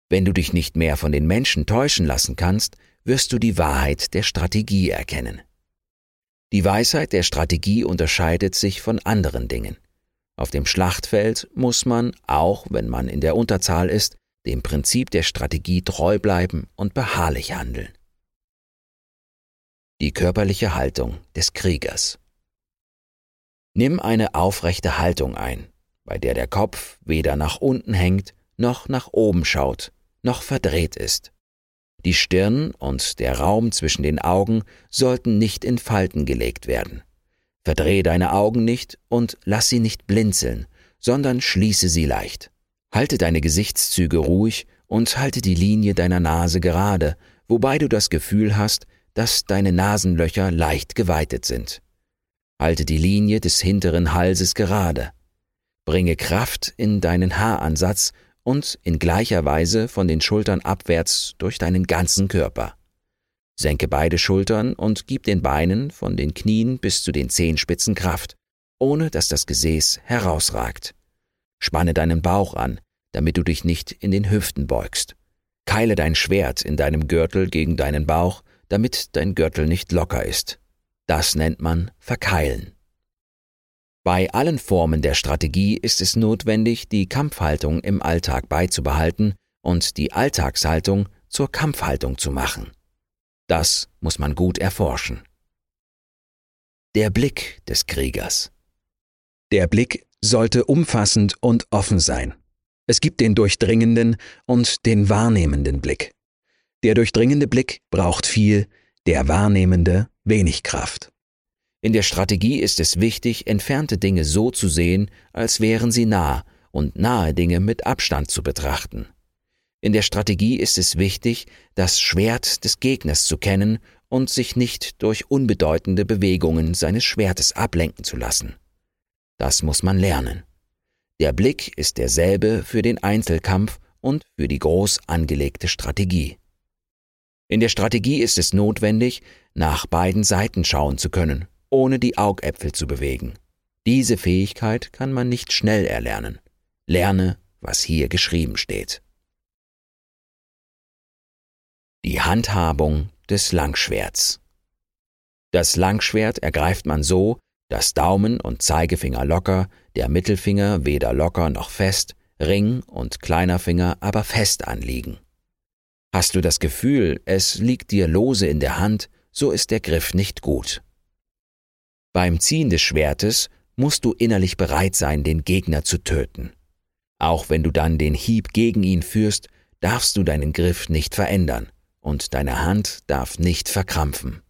Wenn du dich nicht mehr von den Menschen täuschen lassen kannst, wirst du die Wahrheit der Strategie erkennen. Die Weisheit der Strategie unterscheidet sich von anderen Dingen. Auf dem Schlachtfeld muss man, auch wenn man in der Unterzahl ist, dem Prinzip der Strategie treu bleiben und beharrlich handeln. Die körperliche Haltung des Kriegers. Nimm eine aufrechte Haltung ein, bei der der Kopf weder nach unten hängt, noch nach oben schaut, noch verdreht ist. Die Stirn und der Raum zwischen den Augen sollten nicht in Falten gelegt werden. Verdrehe deine Augen nicht und lass sie nicht blinzeln, sondern schließe sie leicht. Halte deine Gesichtszüge ruhig und halte die Linie deiner Nase gerade, wobei du das Gefühl hast, dass deine Nasenlöcher leicht geweitet sind. Halte die Linie des hinteren Halses gerade. Bringe Kraft in deinen Haaransatz und in gleicher Weise von den Schultern abwärts durch deinen ganzen Körper. Senke beide Schultern und gib den Beinen von den Knien bis zu den Zehenspitzen Kraft, ohne dass das Gesäß herausragt. Spanne deinen Bauch an, damit du dich nicht in den Hüften beugst. Keile dein Schwert in deinem Gürtel gegen deinen Bauch, damit dein Gürtel nicht locker ist. Das nennt man Verkeilen. Bei allen Formen der Strategie ist es notwendig, die Kampfhaltung im Alltag beizubehalten und die Alltagshaltung zur Kampfhaltung zu machen. Das muss man gut erforschen. Der Blick des Kriegers. Der Blick sollte umfassend und offen sein. Es gibt den durchdringenden und den wahrnehmenden Blick. Der durchdringende Blick braucht viel, der wahrnehmende wenig Kraft. In der Strategie ist es wichtig, entfernte Dinge so zu sehen, als wären sie nah, und nahe Dinge mit Abstand zu betrachten. In der Strategie ist es wichtig, das Schwert des Gegners zu kennen und sich nicht durch unbedeutende Bewegungen seines Schwertes ablenken zu lassen. Das muss man lernen. Der Blick ist derselbe für den Einzelkampf und für die groß angelegte Strategie. In der Strategie ist es notwendig, nach beiden Seiten schauen zu können, ohne die Augäpfel zu bewegen. Diese Fähigkeit kann man nicht schnell erlernen. Lerne, was hier geschrieben steht. Die Handhabung des Langschwerts. Das Langschwert ergreift man so, dass Daumen und Zeigefinger locker, der Mittelfinger weder locker noch fest, Ring und kleiner Finger aber fest anliegen. Hast du das Gefühl, es liegt dir lose in der Hand, so ist der Griff nicht gut. Beim Ziehen des Schwertes musst du innerlich bereit sein, den Gegner zu töten. Auch wenn du dann den Hieb gegen ihn führst, darfst du deinen Griff nicht verändern und deine Hand darf nicht verkrampfen.